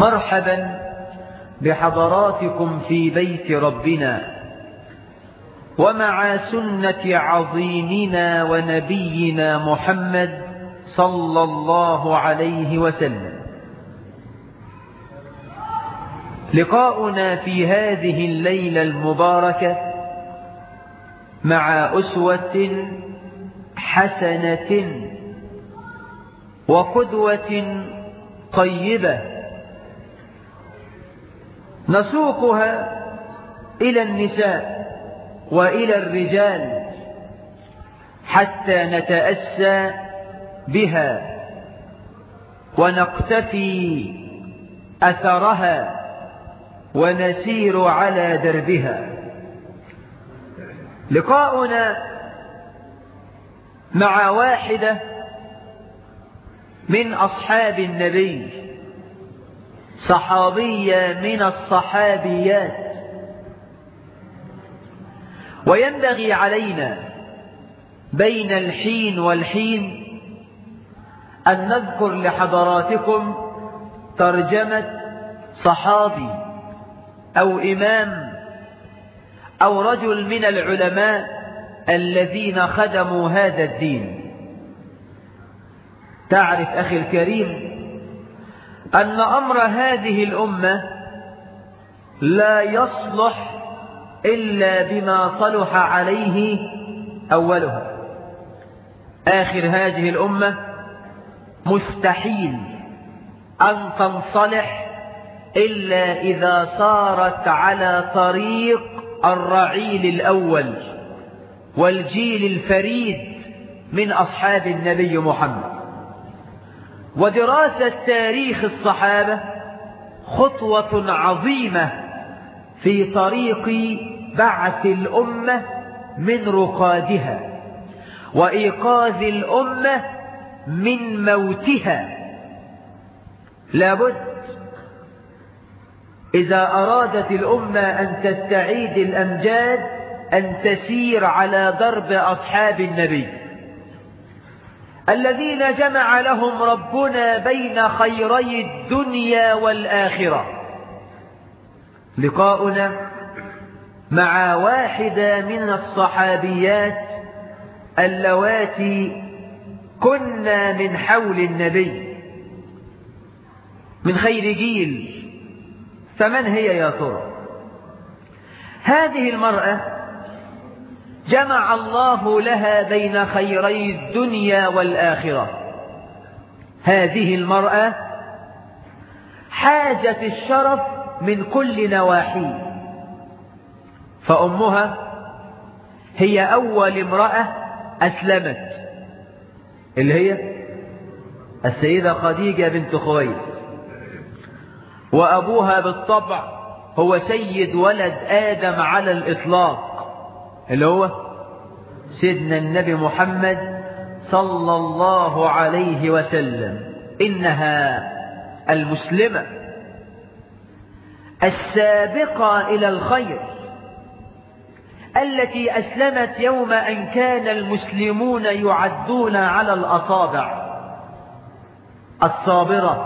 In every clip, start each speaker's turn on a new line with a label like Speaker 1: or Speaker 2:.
Speaker 1: مرحبا بحضراتكم في بيت ربنا ومع سنة عظيمنا ونبينا محمد صلى الله عليه وسلم. لقاؤنا في هذه الليلة المباركة مع أسوة حسنة وقدوة طيبة نسوقها إلى النساء وإلى الرجال حتى نتأسى بها ونقتفي أثرها ونسير على دربها. لقاؤنا مع واحدة من أصحاب النبي، صحابية من الصحابيات، وينبغي علينا بين الحين والحين أن نذكر لحضراتكم ترجمة صحابي أو إمام أو رجل من العلماء الذين خدموا هذا الدين. تعرف أخي الكريم أن أمر هذه الأمة لا يصلح إلا بما صلح عليه أولها. آخر هذه الأمة مستحيل أن تنصلح إلا إذا صارت على طريق الرعيل الأول والجيل الفريد من أصحاب النبي محمد. ودراسة تاريخ الصحابة خطوة عظيمة في طريق بعث الأمة من رقادها وإيقاظ الأمة من موتها. لابد إذا أرادت الأمة أن تستعيد الأمجاد أن تسير على درب أصحاب النبي الذين جمع لهم ربنا بين خيري الدنيا والآخرة. لقاؤنا مع واحدة من الصحابيات اللواتي كنا من حول النبي من خير جيل. فمن هي يا ترى؟ هذه المرأة جمع الله لها بين خيري الدنيا والآخرة. هذه المرأة حاجة الشرف من كل نواحيه، فأمها هي أول امرأة أسلمت، اللي هي السيدة خديجة بنت خويلد، وأبوها بالطبع هو سيد ولد آدم على الإطلاق، اللي هو سيدنا النبي محمد صلى الله عليه وسلم. إنها المسلمة السابقة إلى الخير التي أسلمت يوم أن كان المسلمون يعدون على الأصابع، الصابرة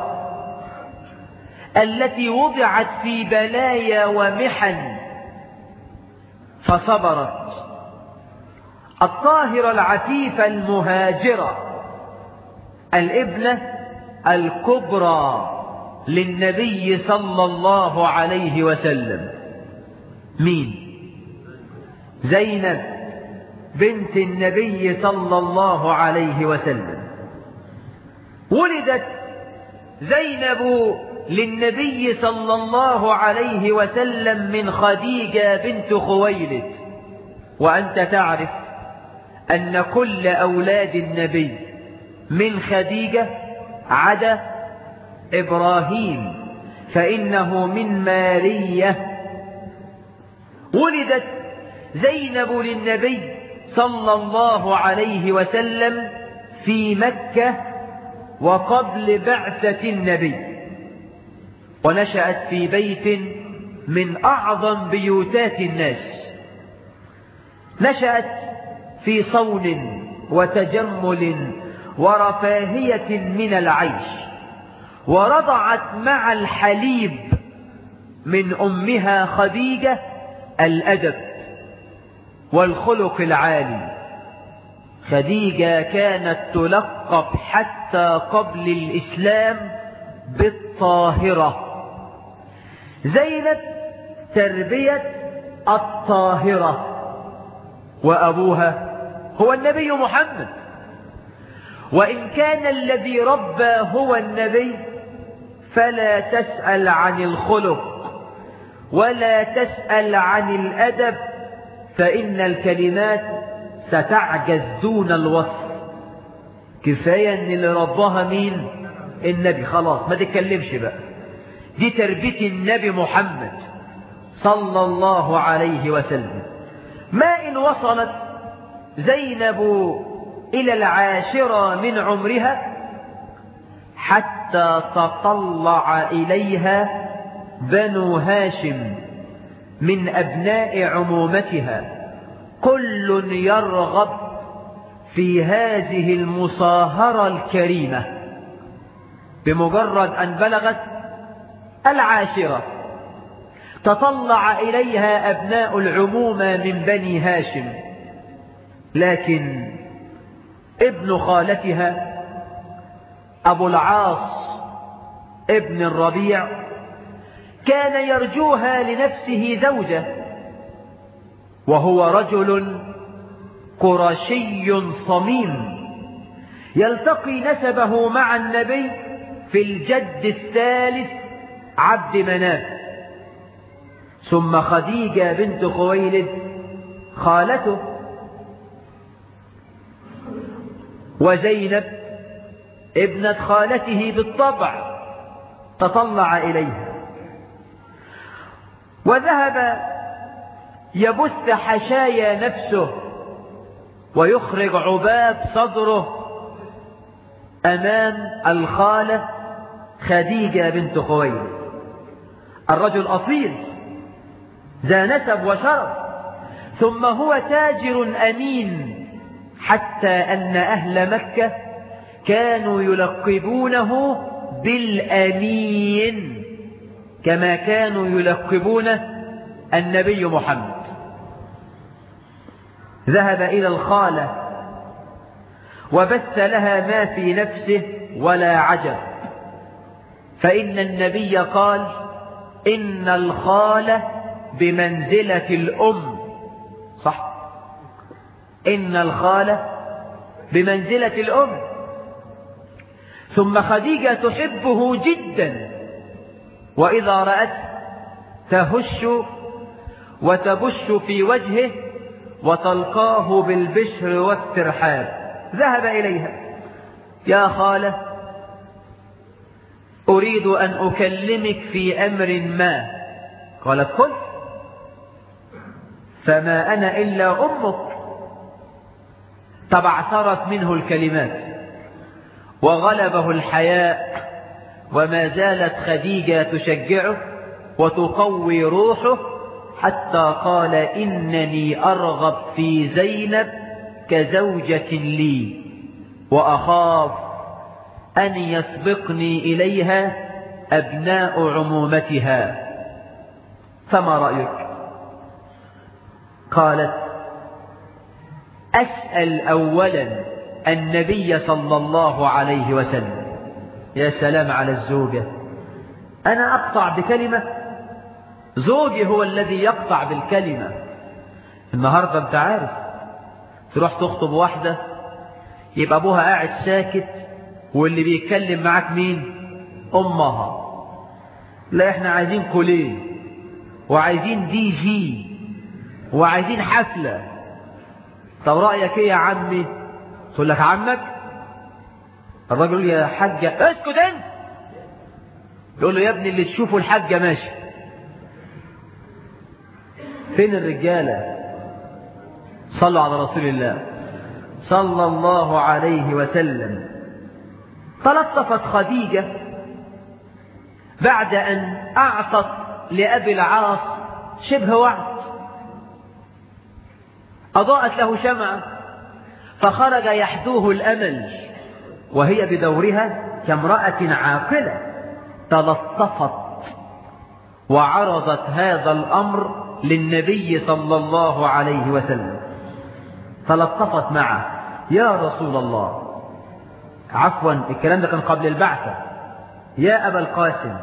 Speaker 1: التي وضعت في بلايا ومحن فصبرت، الطاهرة العفيفة المهاجرة، الابنة الكبرى للنبي صلى الله عليه وسلم. مين؟ زينب بنت النبي صلى الله عليه وسلم. ولدت زينب للنبي صلى الله عليه وسلم من خديجة بنت خويلد. وأنت تعرف أن كل أولاد النبي من خديجة عدا إبراهيم فإنه من مارية. ولدت زينب للنبي صلى الله عليه وسلم في مكة وقبل بعثة النبي، ونشأت في بيت من أعظم بيوتات الناس. نشأت في صون وتجمل ورفاهية من العيش، ورضعت مع الحليب من أمها خديجة الأدب والخلق العالي. خديجة كانت تلقب حتى قبل الإسلام بالطاهرة. زينب تربية الطاهرة، وأبوها هو النبي محمد، وإن كان الذي ربى هو النبي فلا تسأل عن الخلق ولا تسأل عن الأدب، فإن الكلمات ستعجز دون الوصف. كفاية ان اللي رباها مين؟ النبي. خلاص ما تتكلمش بقى، دي تربية النبي محمد صلى الله عليه وسلم. ما إن وصلت زينب إلى 10 من عمرها حتى تطلع إليها بنو هاشم من أبناء عمومتها، كل يرغب في هذه المصاهرة الكريمة. بمجرد أن بلغت 10 تطلع إليها أبناء العمومة من بني هاشم، لكن ابن خالتها أبو العاص ابن الربيع كان يرجوها لنفسه زوجة، وهو رجل قرشي صميم يلتقي نسبه مع النبي في الجد الثالث عبد مناف، ثم خديجة بنت خويلد خالته، وزينب ابنة خالته بالطبع تطلع إليها، وذهب يبث حشايا نفسه ويخرج عباب صدره أمام الخالة خديجة بنت خويلد. الرجل أصيل ذا نسب وشرف، ثم هو تاجر أمين، حتى أن أهل مكة كانوا يلقبونه بالأمين كما كانوا يلقبون النبي محمد. ذهب إلى الخالة وبث لها ما في نفسه ولا عجب، فإن النبي قال: إن الخالة بمنزلة الأم. صح، إن الخالة بمنزلة الأم. ثم خديجة تحبه جدا، وإذا رأت تهش وتبش في وجهه وتلقاه بالبشر والترحاب. ذهب إليها: يا خالة، أريد أن أكلمك في أمر ما. قالت: قل. فما أنا إلا أمك. تبعثرت منه الكلمات وغلبه الحياء، وما زالت خديجة تشجعه وتقوي روحه، حتى قال: إنني أرغب في زينب كزوجة لي، وأخاف أن يسبقني إليها أبناء عمومتها، فما رأيك؟ قالت: أسأل أولا النبي صلى الله عليه وسلم. يا سلام على الزوجة! أنا أقطع بكلمة؟ زوجي هو الذي يقطع بالكلمة. النهاردة أنت عارف تروح تخطب واحدة يبقى أبوها قاعد ساكت، واللي بيتكلم معاك مين؟ أمها. لا، إحنا عايزين كولين، وعايزين دي جي، وعايزين حفلة. طب رأيك إيه يا عمي؟ تقول لك: عمك؟ الراجل يقول: يا حاجة اسكت انت. يقول له: يا ابني اللي تشوفه الحاجة ماشي. فين الرجالة؟ صلوا على رسول الله صلى الله عليه وسلم. تلطفت خديجة بعد أن أعطت لأبي العاص شبه وعد، أضاءت له شمعة فخرج يحدوه الأمل، وهي بدورها كامرأة عاقلة تلطفت وعرضت هذا الأمر للنبي صلى الله عليه وسلم، تلطفت معه: يا رسول الله، عفوا الكلام ده كان قبل البعثة، يا أبا القاسم،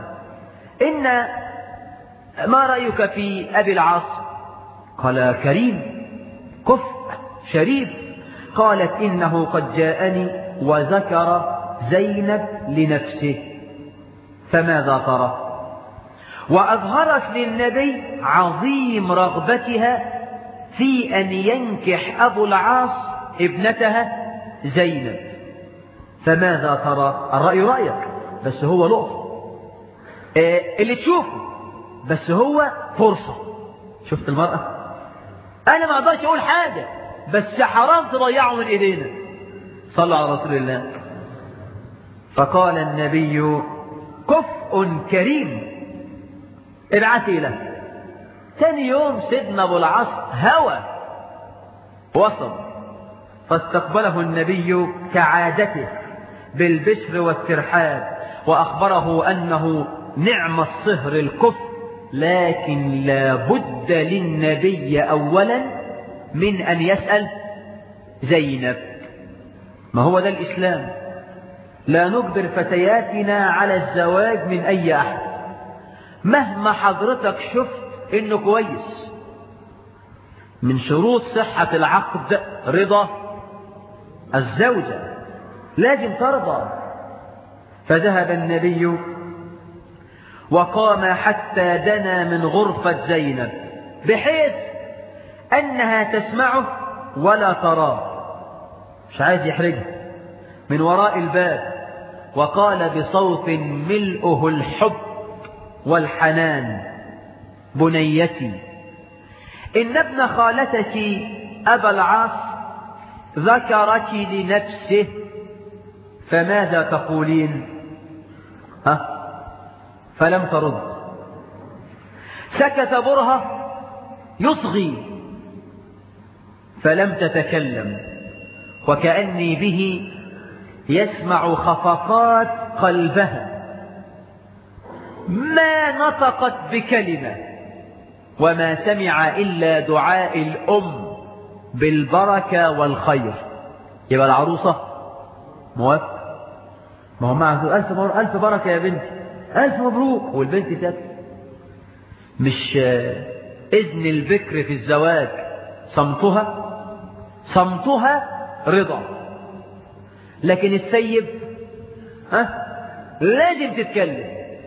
Speaker 1: ما رأيك في أبي العاص؟ قال: كريم، كفء، شريف. قالت: إنه قد جاءني وذكر زينب لنفسه، فماذا ترى؟ وأظهرت للنبي عظيم رغبتها في أن ينكح أبو العاص ابنتها زينب، فماذا ترى؟ الرأي رأيك، بس هو لقطة اللي تشوفه، بس هو فرصة. شفت المرأة؟ أنا ما أقدرش أقول حاجة، بس حرام تضيعه من إيدينا. صلى على رسول الله. فقال النبي: كفء كريم، ابعثي له. ثاني يوم سيدنا أبو العاص هوى وصل، فاستقبله النبي كعادته بالبشر والترحاب، وأخبره أنه نعم الصهر الكفء، لكن لا بد للنبي أولا من أن يسأل زينب. ما هو ده الإسلام، لا نجبر فتياتنا على الزواج من أي أحد مهما حضرتك شفت إنه كويس. من شروط صحة العقد رضا الزوجة، لازم ترضى. فذهب النبي وقام حتى دنا من غرفة زينب بحيث أنها تسمعه ولا تراه، مش عايز يحرجها، من وراء الباب، وقال بصوت ملؤه الحب والحنان: بنيتي، إن ابن خالتك أبا العاص ذكرك لنفسه، فماذا تقولين؟ فلم ترد. سكت برهة يصغي فلم تتكلم، وكأني به يسمع خفقات قلبها، ما نطقت بكلمة، وما سمع إلا دعاء الأم بالبركة والخير. يبقى العروسة موافق، ما هو معه ألف بركة يا بنتي، ألف مبروك، والبنت ساكتة. مش إذن البكر في الزواج صمتها رضا، لكن الثيب لازم تتكلم.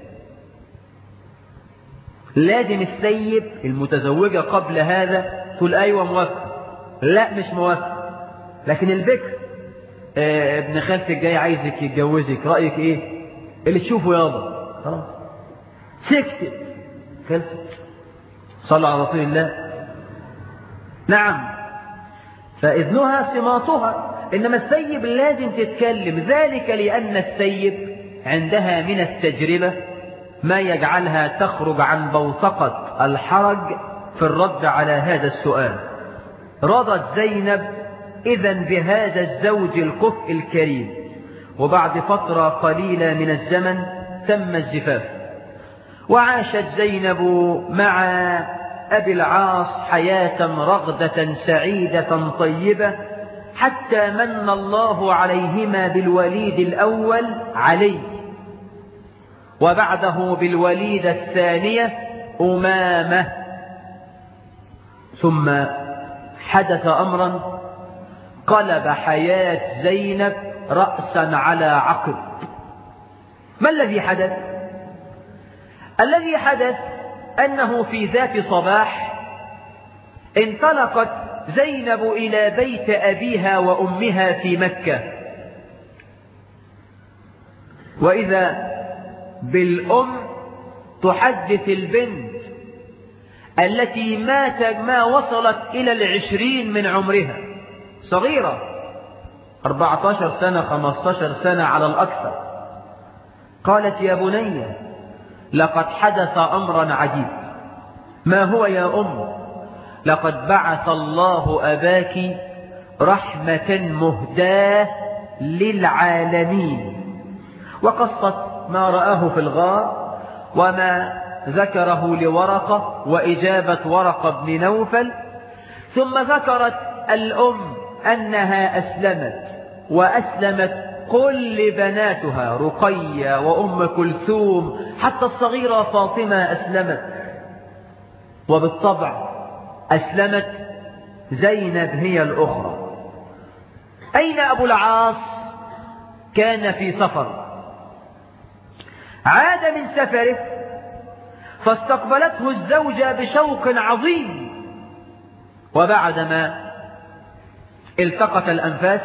Speaker 1: لازم الثيب المتزوجة قبل هذا تقول أيوة موافق، لا مش موافق. لكن البكر ابن خالتك جاي عايزك يتجوزك، رأيك ايه؟ اللي تشوفه يابا، خلاص سكتت خلصت. صلى على رسول الله. نعم، فإذنها سماطها، إنما الثيب لازم تتكلم، ذلك لأن الثيب عندها من التجربة ما يجعلها تخرج عن بوتقة الحرج في الرد على هذا السؤال. رضت زينب إذن بهذا الزوج الكفء الكريم، وبعد فترة قليلة من الزمن تم الزفاف، وعاشت زينب مع أبي العاص حياة رغدة سعيدة طيبة، حتى من الله عليهما بالوليد الأول علي، وبعده بالوليدة الثانية أمامة. ثم حدث أمرا قلب حياة زينب رأسا على عقب. ما الذي حدث؟ الذي حدث أنه في ذات صباح انطلقت زينب إلى بيت أبيها وأمها في مكة، وإذا بالأم تحدث البنت التي ما وصلت إلى 20 من عمرها، صغيرة 14 سنة 15 سنة على الأكثر. قالت: يا بني، لقد حدث أمرا عجيب. ما هو يا أم؟ لقد بعث الله أباك رحمة مهداة للعالمين. وقصت ما رآه في الغار وما ذكره لورقة وإجابة ورقة بن نوفل. ثم ذكرت الأم أنها أسلمت، وأسلمت كل بناتها، رقية وأم كلثوم، حتى الصغيرة فاطمة أسلمت. وبالطبع أسلمت زينب هي الأخرى. أين أبو العاص؟ كان في سفر، عاد من سفره فاستقبلته الزوجة بشوق عظيم، وبعدما التقت الأنفاس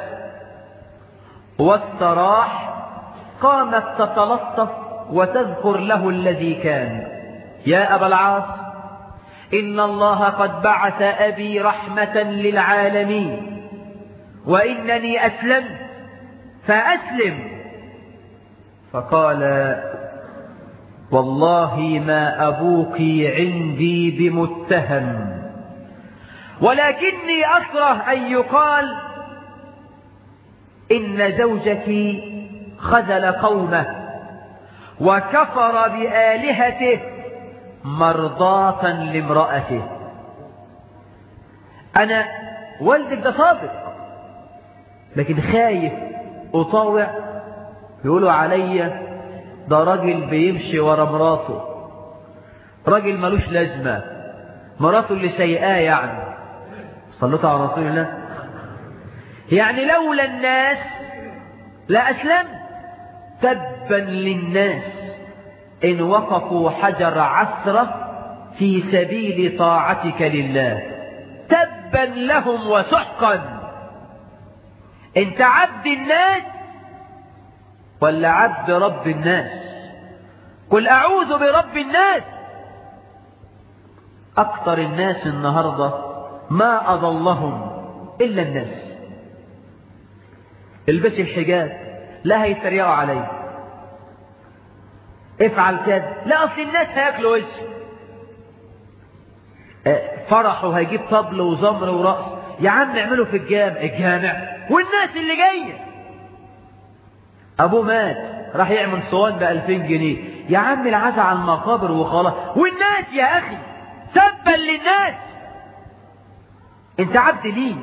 Speaker 1: واستراح قامت تتلطف وتذكر له الذي كان. يا أبا العاص، إن الله قد بعث أبي رحمة للعالمين، وإنني أسلمت فأسلم. فقال: والله ما أبوك عندي بمتهم، ولكني أكره أن يقال إن زوجك خذل قومه وكفر بآلهته مرضاة لامرأته. أنا والدك ده صادق، لكن خايف أطاوع يقولوا علي ده راجل بيمشي ورا مراته، راجل ملوش لازمة، مراته اللي سيئاه يعني. صلوا على رسول الله. يعني لولا الناس لأسلم. تبا للناس إن وقفوا حجر عثرة في سبيل طاعتك لله، تبا لهم وسحقا. انت عبد الناس ولا عبد رب الناس؟ قل أعوذ برب الناس. أكثر الناس النهاردة ما أضلهم إلا الناس. البسي الحجاب، لا هيتريقوا عليه. افعل كذا، لا أصل الناس هياكلوا وشه. فرحوا هيجيب طبل وزمر ورقص. يا عم اعملوا في الجامع والناس اللي جايه. أبوه مات راح يعمل صوان ب2000 جنيه. يا عم العزا على المقابر وخلاص، والناس يا أخي تبا للناس. انت عبد ليه؟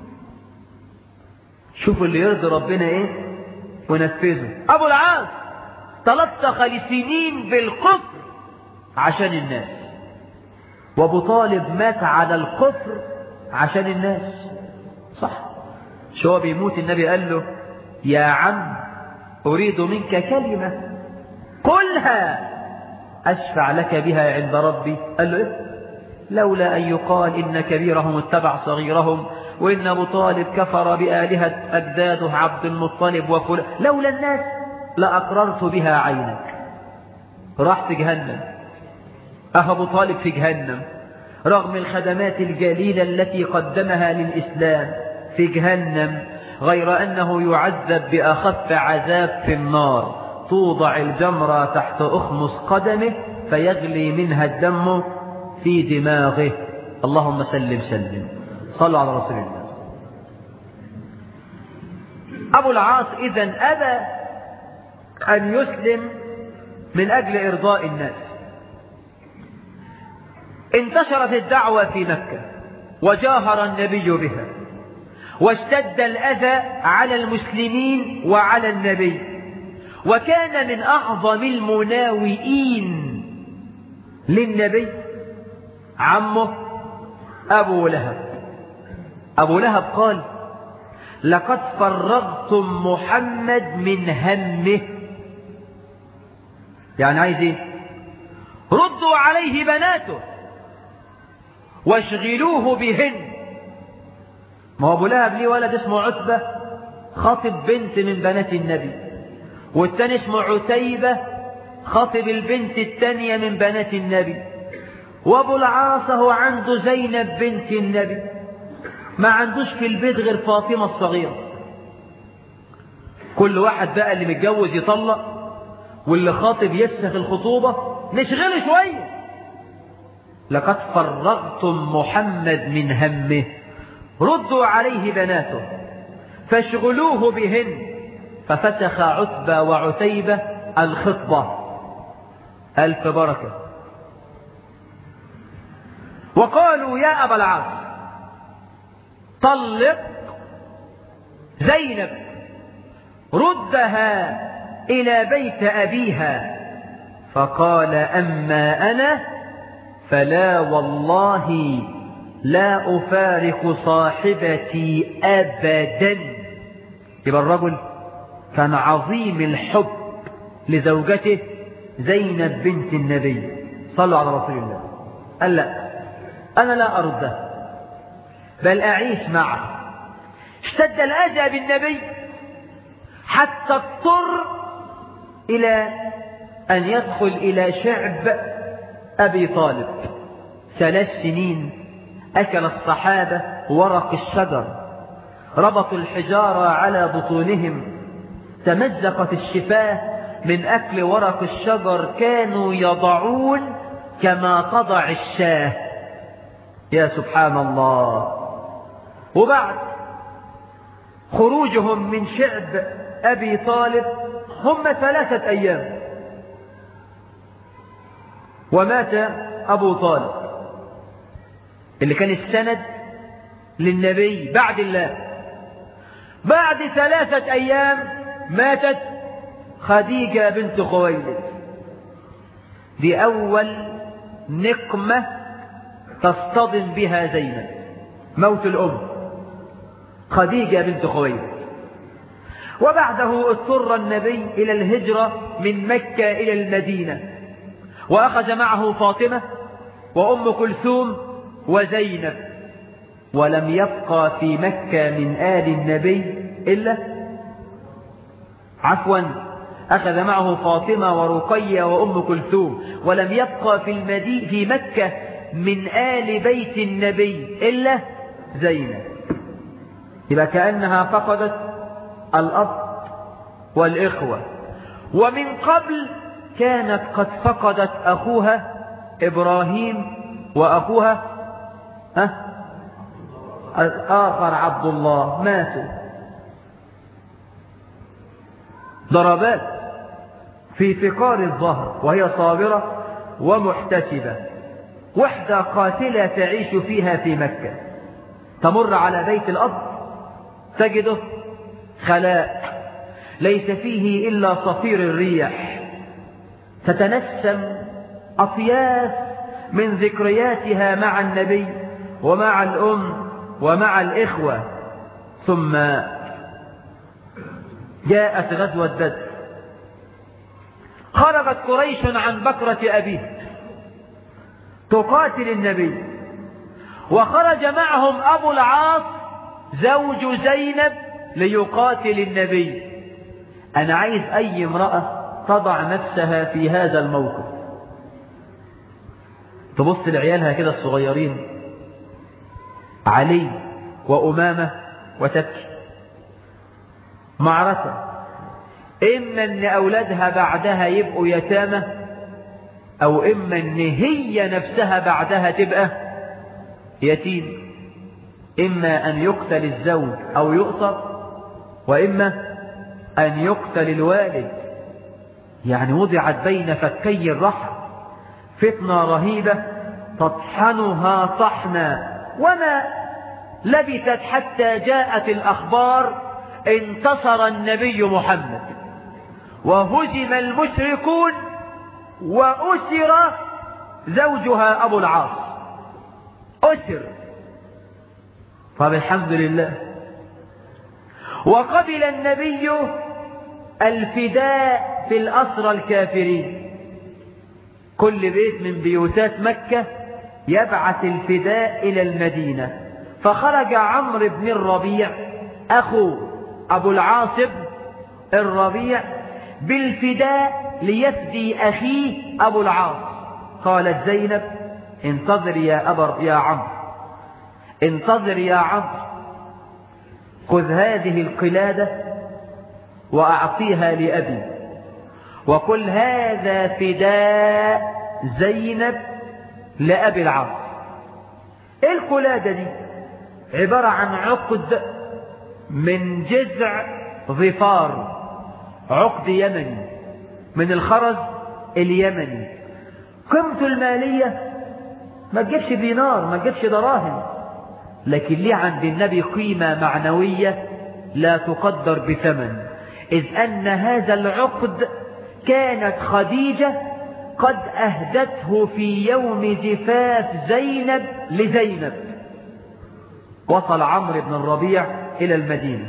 Speaker 1: شوف اللي يرضي ربنا ايه ونفذه. أبو العاص تلطخ لسنين بالكفر عشان الناس، وأبو طالب مات على الكفر عشان الناس. صح، شو بيموت النبي قال له: يا عم أريد منك كلمة قلها أشفع لك بها عند ربي. قال له: إيه؟ لولا أن يقال إن كبيرهم اتبع صغيرهم، وإن أبو طالب كفر بآلهة أجداده عبد المطلب وفلان، لولا الناس لأقررت بها عينك. راح في جهنم. أبو طالب في جهنم رغم الخدمات الجليلة التي قدمها للإسلام، في جهنم، غير أنه يعذب بأخف عذاب في النار. توضع الجمرة تحت أخمص قدمه فيغلي منها الدم في دماغه. اللهم سلم سلم. صلوا على رسول الله. أبو العاص إذن أبى أن يسلم من أجل إرضاء الناس. انتشرت الدعوة في مكة وجاهر النبي بها، واشتد الأذى على المسلمين وعلى النبي. وكان من أعظم المناوئين للنبي عمه أبو لهب. أبو لهب قال: لقد فرغتم محمد من همه. يعني عايز ايه؟ ردوا عليه بناته واشغلوه بهن. ما هو أبو لهب ليه ولد اسمه عتبة خاطب بنت من بنات النبي، والتاني اسمه عتيبة خاطب البنت التانية من بنات النبي، وأبو العاص هو عنده زينب بنت النبي، ما عندوش في البيت غير فاطمة الصغيرة. كل واحد بقى اللي متجوز يطلق واللي خاطب يفسخ الخطوبة، نشغله شوية. لقد فرغتم محمد من همه، ردوا عليه بناته فاشغلوه بهن. ففسخ عتبة وعتيبة الخطبة. ألف بركة. وقالوا يا أبا العاص طلق زينب ردها إلى بيت أبيها. فقال أما أنا فلا والله لا أفارق صاحبتي أبدا. يبقى الرجل كان عظيم الحب لزوجته زينب بنت النبي. صلوا على رسول الله. قال لا، أنا لا أردها بل أعيش معه. اشتد الأذى بالنبي حتى اضطر إلى أن يدخل إلى شعب أبي طالب. 3 سنين أكل الصحابة ورق الشجر، ربطوا الحجارة على بطونهم، تمزقت الشفاه من أكل ورق الشجر، كانوا يضعون كما تضع الشاه. يا سبحان الله. وبعد خروجهم من شعب أبي طالب هم 3 أيام ومات أبو طالب اللي كان السند للنبي بعد الله. بعد 3 أيام ماتت خديجة بنت خويلد. دي أول نقمة تصطدم بها زينب، موت الأم خديجة بنت خويلد. وبعده اضطر النبي إلى الهجرة من مكة إلى المدينة، وأخذ معه فاطمة وأم كلثوم وزينب، ولم يبقى في مكة من آل النبي إلا أخذ معه فاطمة ورقية وأم كلثوم، ولم يبقى في مكة من آل بيت النبي إلا زينب. يبقى كأنها فقدت الأب والإخوة، ومن قبل كانت قد فقدت أخوها إبراهيم وأخوها الآخر عبد الله، ماتوا ضربات في فقار الظهر وهي صابرة ومحتسبة. وحدة قاتلة تعيش فيها في مكة، تمر على بيت الأب تجده خلاء ليس فيه إلا صفير الريح، تتنسم أطياف من ذكرياتها مع النبي ومع الأم ومع الإخوة. ثم جاءت غزوة بدر، خرجت قريش عن بكرة أبيه تقاتل النبي، وخرج معهم أبو العاص زوج زينب ليقاتل النبي. أنا عايز أي امرأة تضع نفسها في هذا الموقف، تبص لعيالها كده الصغيرين علي وأمامة وتبكي. معركة إما أن أولادها بعدها يبقوا يتامى، أو إما أن هي نفسها بعدها تبقى يتيم. إما أن يقتل الزوج أو يؤسر، وإما أن يقتل الوالد. يعني وضعت بين فكي الرحم فتنة رهيبة تطحنها طحنا. وما لبثت حتى جاءت الأخبار انتصر النبي محمد وهزم المشركون وأسر زوجها أبو العاص، أسر. طب الحمد لله. وقبل النبي الفداء في الأسرى الكافرين. كل بيت من بيوتات مكة يبعث الفداء إلى المدينة، فخرج عمرو بن الربيع أخو أبو العاص الربيع بالفداء ليفدي أخيه أبو العاص. قالت زينب انتظر يا عمرو، انتظر يا عمرو، خذ هذه القلادة وأعطيها لأبي وقل هذا فداء زينب لأبي العاص. ايه القلادة دي؟ عبارة عن عقد من جذع ظفار، عقد يمني من الخرز اليمني. قيمته المالية ما تجيبش دينار، ما تجيبش دراهم، لكن ليه عند النبي قيمة معنوية لا تقدر بثمن، إذ أن هذا العقد كانت خديجة قد أهدته في يوم زفاف زينب لزينب. وصل عمرو بن الربيع إلى المدينة،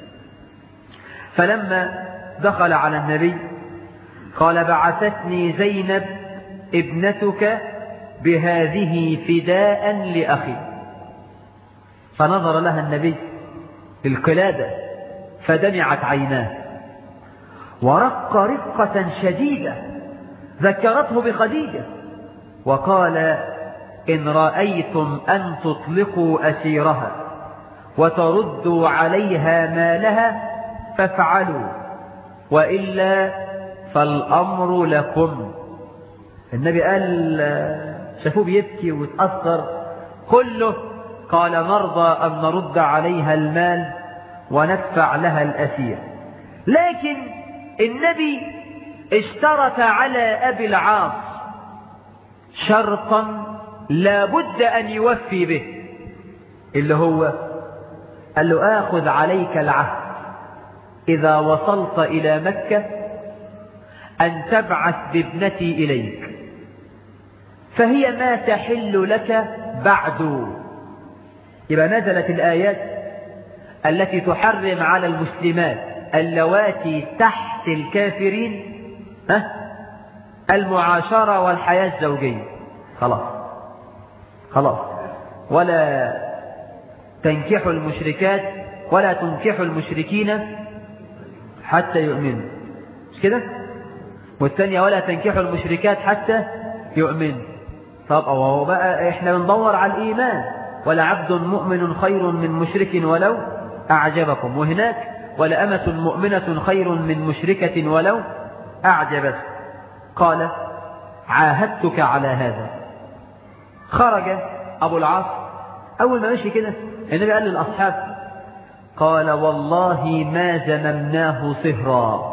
Speaker 1: فلما دخل على النبي قال: بعثتني زينب ابنتك بهذه فداء لأخي. فنظر لها النبي القلادة فدمعت عيناه، ورق رقة شديدة ذكرته بخديجة، وقال: إن رأيتم أن تطلقوا أسيرها وتردوا عليها مالها فافعلوا، وإلا فالأمر لكم. النبي قال، شافوه بيبكي وتأثر، كله قال: نرضى أن نرد عليها المال وندفع لها الأسير. لكن النبي اشترط على أبي العاص شرطا لا بد أن يوفي به، اللي هو قال له: آخذ عليك العهد إذا وصلت إلى مكة أن تبعث بابنتي إليك، فهي ما تحل لك بعد. يبقى نزلت الآيات التي تحرم على المسلمات اللواتي تحت الكافرين المعاشرة والحياة الزوجية. خلاص ولا تنكحوا المشركات ولا تنكحوا المشركين حتى يؤمنوا، مش كده؟ والثانية ولا تنكحوا المشركات حتى يؤمنوا. طب هو بقى احنا بندور على الإيمان، ولا عبد مؤمن خير من مشرك ولو أعجبكم، وهناك ولا أمة مؤمنة خير من مشركة ولو أعجبتكم. قال: عاهدتك على هذا. خرج أبو العاص، أول ما مشي كده النبي قال للأصحاب، قال: والله ما زممناه صهرا،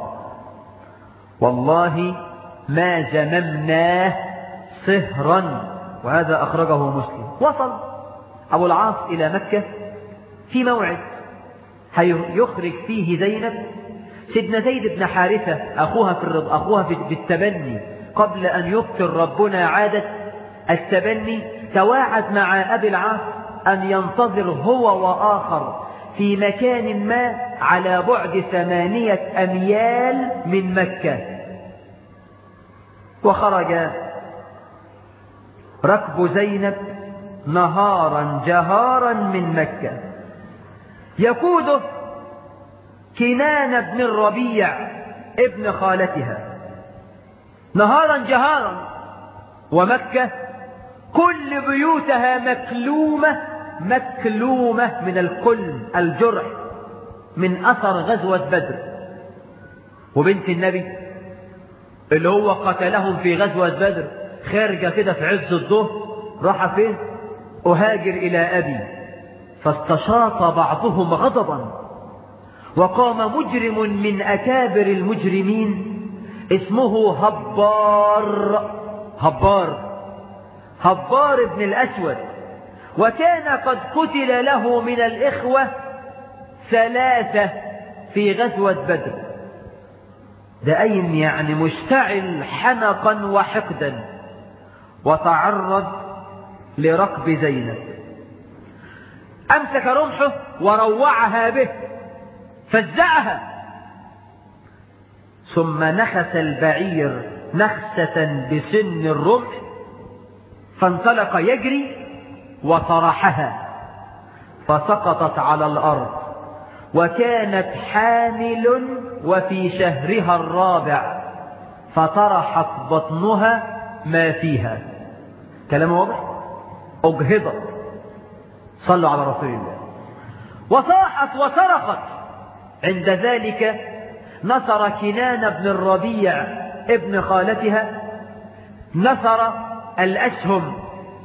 Speaker 1: والله ما زممناه صهرا. وهذا أخرجه مسلم. وصل أبو العاص إلى مكة في موعد يخرج فيه زينب. سيدنا زيد بن حارثة أخوها في التبني، قبل أن يبطل ربنا عادة التبني، تواعد مع أبي العاص أن ينتظر هو وآخر في مكان ما على بعد 8 أميال من مكة. وخرج ركب زينب نهارا جهارا من مكة، يقوده كنان بن الربيع ابن خالتها، نهارا جهارا، ومكة كل بيوتها مكلومة من الكلم، الجرح، من أثر غزوة بدر. وبنت النبي اللي هو قتلهم في غزوة بدر خارجة كده في عز الظهر، راح فين؟ أهاجر إلى أبي. فاستشاط بعضهم غضبا، وقام مجرم من أكابر المجرمين اسمه هبار بن الأسود، وكان قد قتل له من الإخوة 3 في غزوة بدر. ده أين يعني مشتعل حنقا وحقدا، وتعرض لركب زينب، أمسك رمحه وروعها به، فزعها، ثم نخس البعير نخسة بسن الرمح، فانطلق يجري وطرحها فسقطت على الأرض، وكانت حامل وفي شهرها الرابع، فطرحت بطنها ما فيها. كلام واضح؟ أجهضت. صلوا على رسول الله. وصاحت وصرخت. عند ذلك نصر كنان بن الربيع ابن خالتها، نصر الأسهم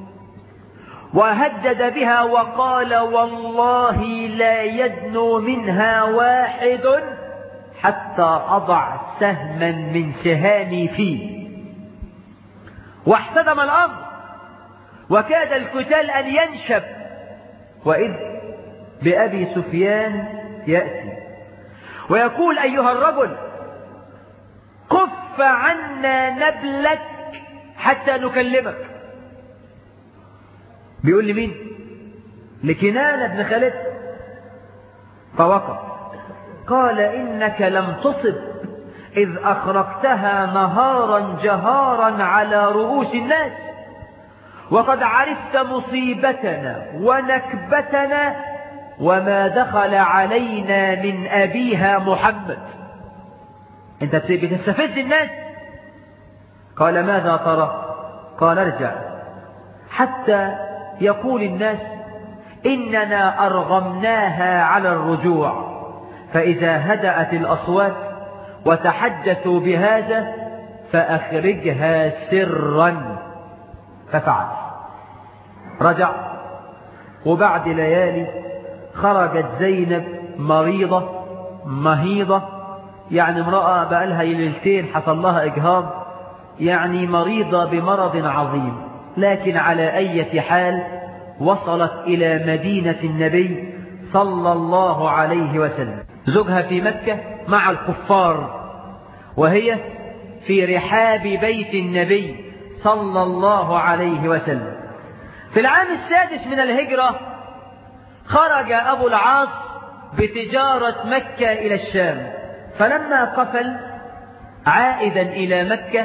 Speaker 1: وهدد بها وقال: والله لا يدنو منها واحد حتى أضع سهما من سهامي فيه. واحتدم الأمر وكاد القتال أن ينشب، وإذ بأبي سفيان يأتي ويقول: أيها الرجل، كف عنا نبلك حتى نكلمك. بيقول لي مين؟ لكنانة بن خالد. فوقف قال: إنك لم تصب إذ أخرجتها نهارا جهارا على رؤوس الناس، وقد عرفت مصيبتنا ونكبتنا وما دخل علينا من أبيها محمد. أنت بتستفز الناس. قال: ماذا ترى؟ قال: ارجع حتى يقول الناس إننا أرغمناها على الرجوع، فإذا هدأت الأصوات وتحدثوا بهذا فأخرجها سرا. ففعل. رجع، وبعد ليالي خرجت زينب مريضة مهيضة، يعني امرأة بقالها ليلتين حصل لها إجهاض، يعني مريضة بمرض عظيم، لكن على أي حال وصلت إلى مدينة النبي صلى الله عليه وسلم. زوجها في مكة مع الكفار، وهي في رحاب بيت النبي صلى الله عليه وسلم. في العام 6 من الهجرة خرج أبو العاص بتجارة مكة إلى الشام، فلما قفل عائدا إلى مكة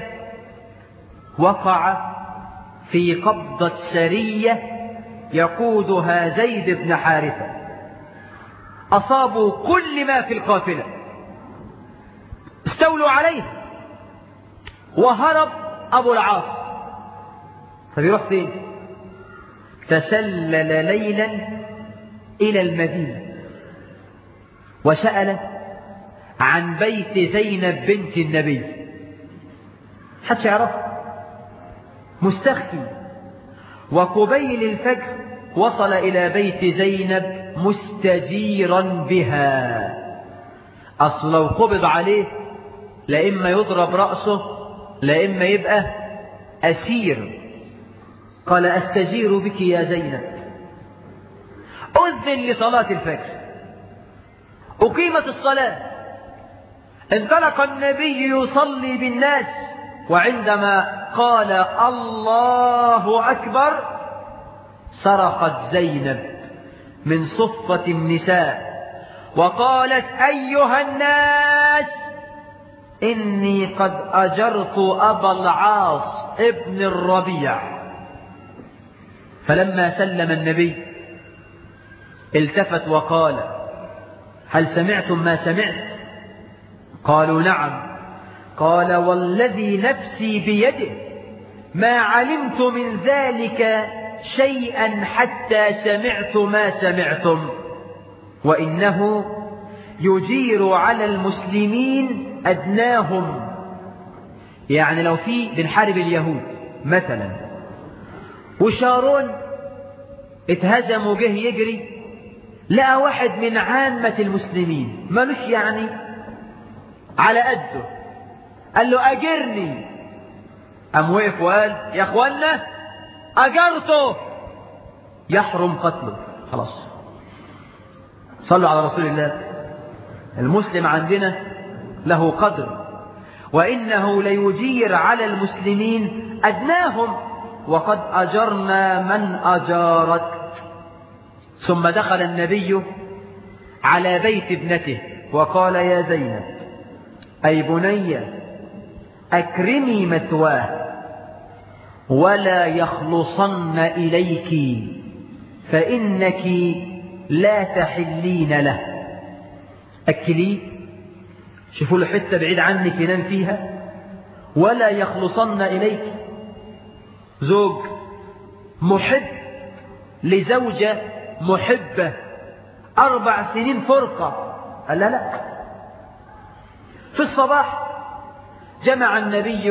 Speaker 1: وقع في قبضة سرية يقودها زيد بن حارثة. أصابوا كل ما في القافلة، استولوا عليه، وهرب أبو العاص. فبيروح فين؟ تسلل ليلا إلى المدينة وسأل عن بيت زينب بنت النبي. حتى يعرف، مستخفي. وقبيل الفجر وصل إلى بيت زينب مستجيرا بها. أصل لو قبض عليه لإما يضرب رأسه لإما يبقى أسير. قال: أستجير بك يا زينب. أذن لصلاة الفجر، أقيمت الصلاة، انطلق النبي يصلي بالناس، وعندما قال الله أكبر صرخت زينب من صفة النساء وقالت: أيها الناس، إني قد أجرت أبا العاص ابن الربيع. فلما سلم النبي التفت وقال: هل سمعتم ما سمعت؟ قالوا: نعم. قال: والذي نفسي بيده ما علمت من ذلك شيئا حتى سمعت ما سمعتم، وإنه يجير على المسلمين أدناهم. يعني لو في بنحارب اليهود مثلا وشارون اتهزم وجه يجري، لقى واحد من عامة المسلمين مالوش يعني على قده، قال له: أجرني. قام وقف وقال: يا اخوانا أجرته، يحرم قتله. خلاص، صلوا على رسول الله. المسلم عندنا له قدر، وإنه ليجير على المسلمين أدناهم، وقد أجرنا من أجارت. ثم دخل النبي على بيت ابنته وقال: يا زينب، أي بني، أكرمي مثواه ولا يخلصن إليك، فإنك لا تحلين له. أكليه، شوفوا له حتة بعيد عنك ينام فيها، ولا يخلصن إليك. زوج محب لزوجة محبة، 4 سنين فرقة، قال لا لا. في الصباح جمع النبي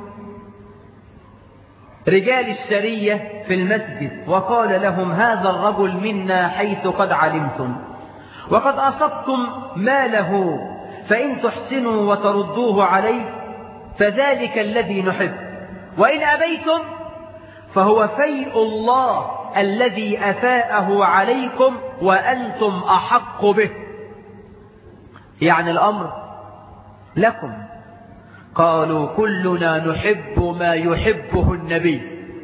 Speaker 1: رجال السرية في المسجد وقال لهم: هذا الرجل منا حيث قد علمتم، وقد أصبتم ماله، فإن تحسنوا وتردوه عليه فذلك الذي نحب، وإن أبيتم فهو فيء الله الذي أفاءه عليكم وأنتم أحق به. يعني الأمر لكم. قالوا كلنا نحب ما يحبه النبي،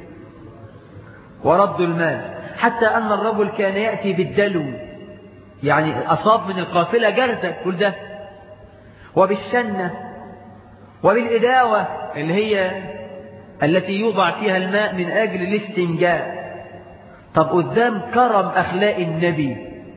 Speaker 1: وردوا المال، حتى أن الرجل كان يأتي بالدلو، يعني أصاب من القافلة جردة كل ده، وبالشنة وبالإداوة اللي هي التي يوضع فيها الماء من أجل الاستنجاء. طب قدام كرم أخلاق النبي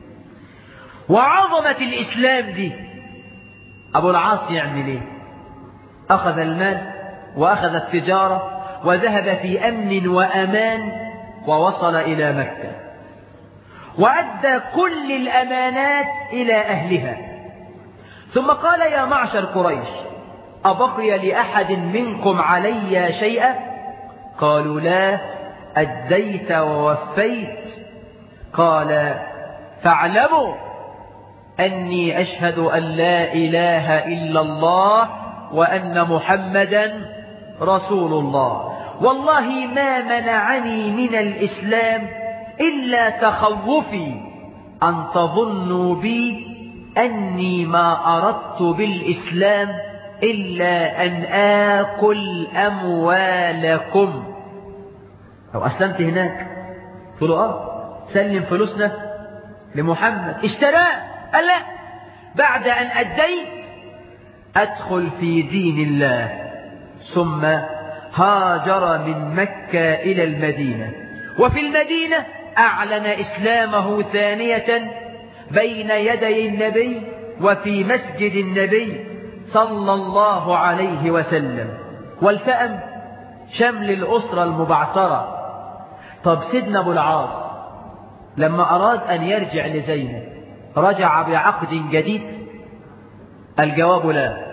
Speaker 1: وعظمة الإسلام دي أبو العاص يعمل إيه؟ أخذ المال وأخذ التجارة وذهب في أمن وأمان ووصل إلى مكة وأدى كل الأمانات إلى أهلها، ثم قال يا معشر قريش أبقي لأحد منكم علي شيئا؟ قالوا لا، أديت ووفيت. قال فاعلموا أني أشهد أن لا إله إلا الله وأن محمدا رسول الله، والله ما منعني من الإسلام إلا تخوفي أن تظنوا بي أني ما أردت بالإسلام إلا أن آكل أموالكم. لو أسلمت هناك قلت له سلم فلوسنا لمحمد، اشتراه، قال لا، بعد أن أديت أدخل في دين الله. ثم هاجر من مكة إلى المدينة، وفي المدينة أعلن إسلامه ثانية بين يدي النبي وفي مسجد النبي صلى الله عليه وسلم، والتأم شمل الأسرة المبعثرة. طب سيدنا أبو العاص لما أراد أن يرجع لزينب رجع بعقد جديد؟ الجواب لا،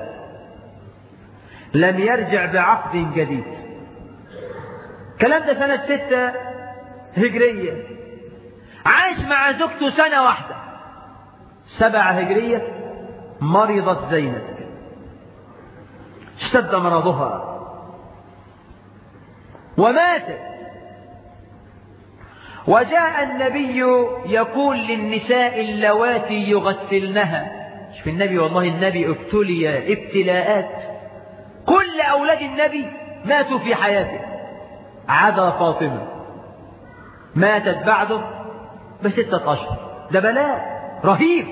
Speaker 1: لم يرجع بعقد جديد. كلام ده سنة 6 هجرية، عاش مع زوجته سنة واحدة. 7 هجرية مرضت زينب، اشتد مرضها وماتت، وجاء النبي يقول للنساء اللواتي يغسلنها. شوف النبي، والله النبي ابتلي ابتلاءات، كل أولاد النبي ماتوا في حياته عدا فاطمة، ماتت بعده ب6 أشهر. ده بلاء رهيب،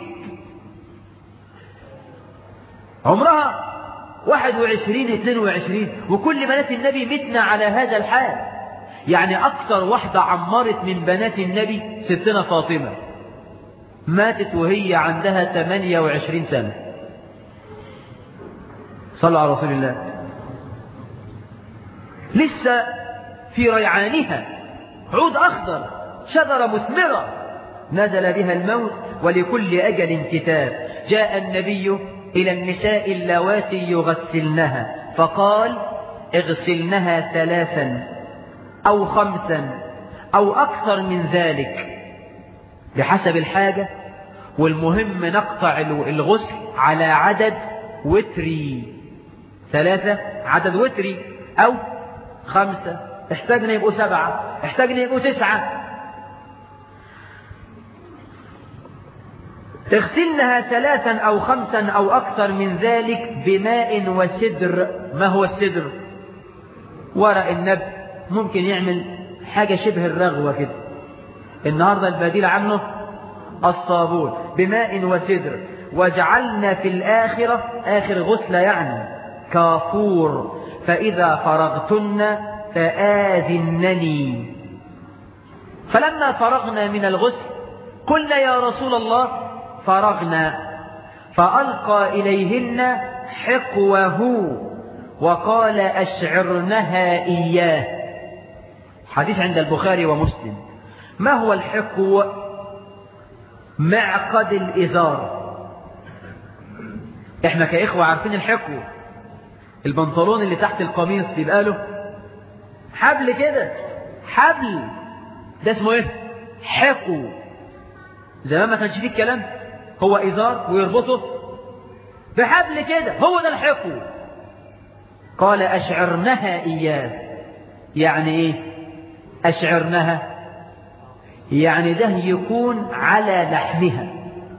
Speaker 1: عمرها 21 22، وكل بنات النبي متنا على هذا الحال. يعني أكثر واحدة عمرت من بنات النبي ستنا فاطمة، ماتت وهي عندها 28 سنة. صلى على رسول الله، لسه في ريعانها عود أخضر، شجرة مثمرة، نزل بها الموت، ولكل أجل كتاب. جاء النبي إلى النساء اللواتي يغسلنها فقال اغسلنها 3 أو 5 أو أكثر من ذلك بحسب الحاجة، والمهم نقطع الغسل على عدد وتري. 3 عدد وتري، أو 5 احتاجنا يبقوا 7، احتاجنا يبقوا 9. اغسلنها 3 أو 5 أو أكثر من ذلك بماء وسدر. ما هو السدر؟ ورق النبت، ممكن يعمل حاجة شبه الرغوة كده، النهاردة البديل عنه الصابون. بماء وسدر، وجعلنا في الآخرة، آخر غسلة يعني، كافور، فإذا فرغتن فآذنني. فلما فرغنا من الغسل قلنا يا رسول الله فرغنا، فألقى إليهن حقوه وقال أشعرنها إياه. حديث عند البخاري ومسلم. ما هو الحقو؟ معقد الإزار. احنا كإخوة عارفين الحقو، البنطلون اللي تحت القميص بيبقى له حبل كده، حبل ده اسمه ايه؟ حقو. زمان ما كانش فيه الكلام، هو إزار ويربطه بحبل كده، هو ده الحقو. قال أشعرنها إياه. يعني إيه أشعرنها؟ يعني ده يكون على لحمها.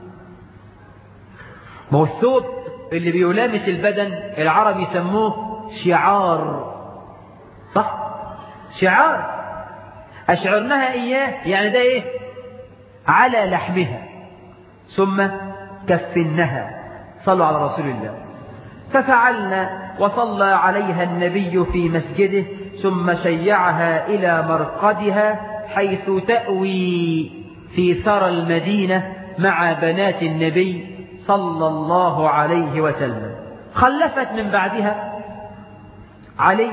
Speaker 1: ما هو الثوب اللي بيلامس البدن العرب يسموه شعار، صح؟ شعار. أشعرنها إياه يعني ده إيه؟ على لحمها. ثم كفنها. صلوا على رسول الله. ففعلنا وصلى عليها النبي في مسجده، ثم شيعها إلى مرقدها حيث تأوي في ثرى المدينة مع بنات النبي صلى الله عليه وسلم. خلفت من بعدها علي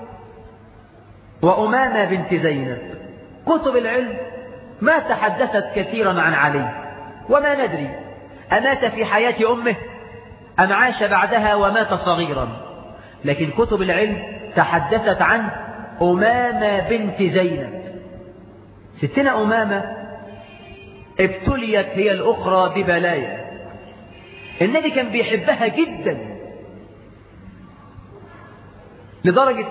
Speaker 1: وأمامة بنت زينب. كتب العلم ما تحدثت كثيرا عن علي، وما ندري أمات في حياة أمه أم عاش بعدها ومات صغيرا، لكن كتب العلم تحدثت عن أمامة بنت زينب. ستنا أمامة ابتليت هي الأخرى ببلايا. النبي كان بيحبها جدا لدرجة،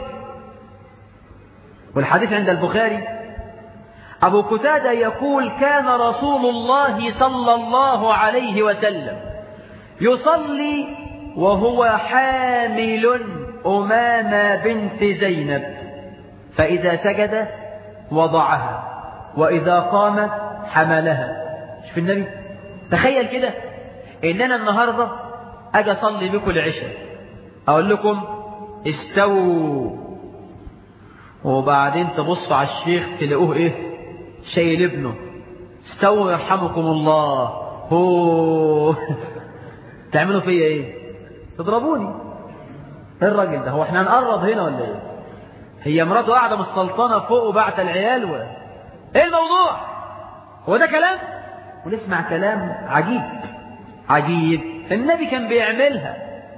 Speaker 1: والحديث عند البخاري، أبو قتادة يقول كان رسول الله صلى الله عليه وسلم يصلي وهو حامل أمامة بنت زينب، فإذا سجد وضعها وإذا قام حملها. شوف النبي، تخيل كده إن أنا النهاردة أجي أصلي بكم العشاء، أقول لكم استووا، وبعدين تبصوا على الشيخ تلاقوه إيه؟ شايل ابنه. استووا يرحمكم الله. هو تعملوا فيا إيه؟ تضربوني. إيه الراجل ده؟ هو إحنا هنقرب هنا ولا إيه؟ هي مراته قاعدة من السلطنة فوق وبعت العيال إيه الموضوع؟ هو ده كلام؟ ونسمع كلام عجيب عجيب. النبي كان بيعملها،